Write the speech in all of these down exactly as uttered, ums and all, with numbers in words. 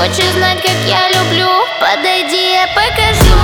Хочешь знать, как я люблю? Подойди, я покажу.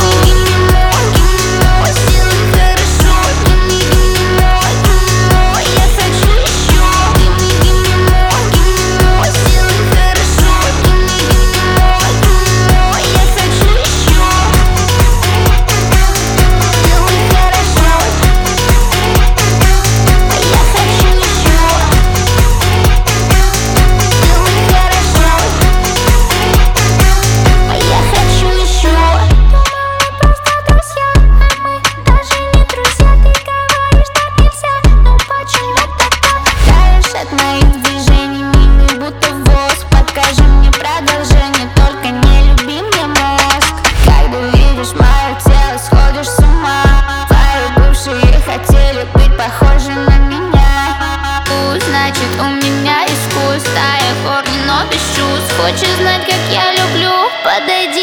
Похожи на меня. Значит, у меня искус, стая корни, но без чувств. Хочешь знать, как я люблю? Подойди.